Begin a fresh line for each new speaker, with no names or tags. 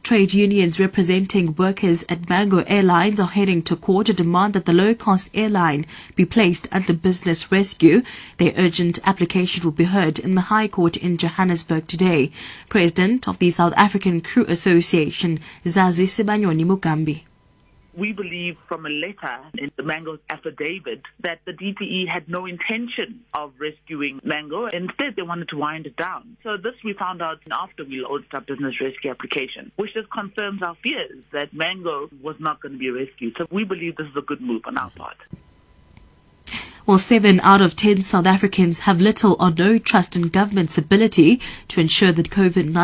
Trade unions representing workers at Mango Airlines are heading to court to demand that the low-cost airline be placed under business rescue. Their urgent application will be heard in the High Court in Johannesburg today. President of the South African Crew Association, Zazi Sibanyoni Mugambi.
We believe from a letter in the Mango's affidavit that the DPE had no intention of rescuing Mango. Instead, they wanted to wind it down. So this we found out after we lodged our business rescue application, which just confirms our fears that Mango was not going to be rescued. So we believe this is a good move on our part.
Well, 7 out of 10 South Africans have little or no trust in government's ability to ensure that COVID-19